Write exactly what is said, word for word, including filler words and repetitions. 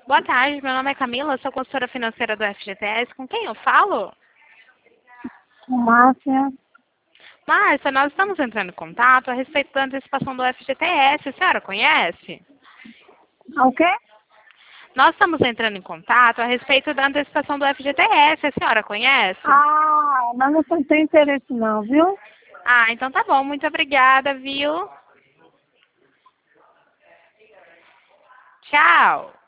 Boa tarde, meu nome é Camila, sou consultora financeira do F G T S. Com quem eu falo? Márcia. Márcia, nós estamos entrando em contato a respeito da antecipação do F G T S. A senhora conhece? O quê? Nós estamos entrando em contato a respeito da antecipação do F G T S. A senhora conhece? Ah, mas não tem interesse não, viu? Ah, então tá bom. Muito obrigada, viu? Tchau.